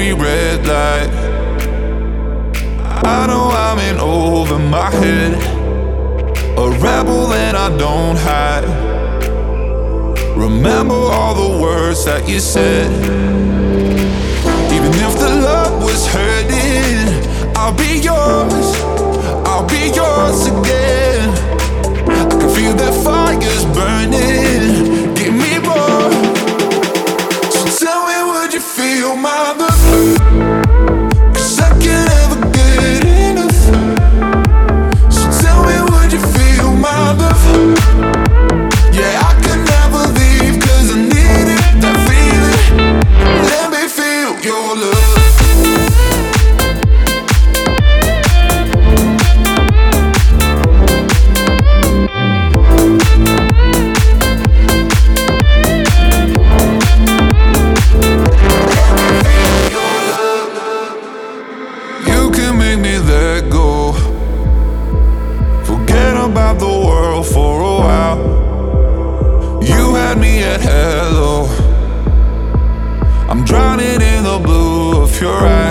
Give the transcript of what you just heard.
any red light. I know I'm in over my head, a rebel and I don't hide. Remember all the words that you said. Even if the love was hurting, I'll be yours, I'll be yours again. I can feel that fire's burning, give me more. So tell me, would you feel my love? 'Cause I can't ever get enough. So tell me, would you feel my love? Yeah, I can never leave 'cause I need it, that feeling. Let me feel your love. About the world for a while. You had me at hello. I'm drowning in the blue of your eyes.